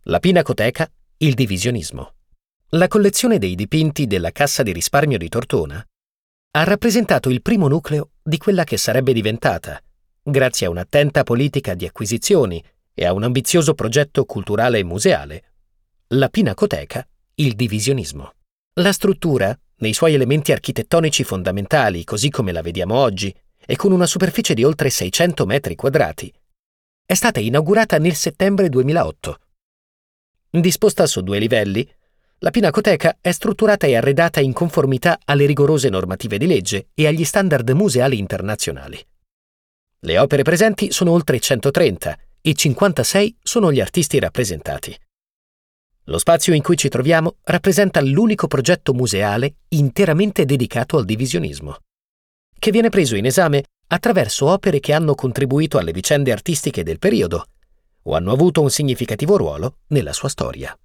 La Pinacoteca, il divisionismo. La collezione dei dipinti della Cassa di risparmio di Tortona ha rappresentato il primo nucleo di quella che sarebbe diventata, grazie a un'attenta politica di acquisizioni e a un ambizioso progetto culturale e museale, la Pinacoteca, il divisionismo. La struttura, nei suoi elementi architettonici fondamentali, così come la vediamo oggi, e con una superficie di oltre 600 metri quadrati, è stata inaugurata nel settembre 2008. Disposta su 2 livelli, la Pinacoteca è strutturata e arredata in conformità alle rigorose normative di legge e agli standard museali internazionali. Le opere presenti sono oltre 130 e 56 sono gli artisti rappresentati. Lo spazio in cui ci troviamo rappresenta l'unico progetto museale interamente dedicato al divisionismo, che viene preso in esame attraverso opere che hanno contribuito alle vicende artistiche del periodo o hanno avuto un significativo ruolo nella sua storia.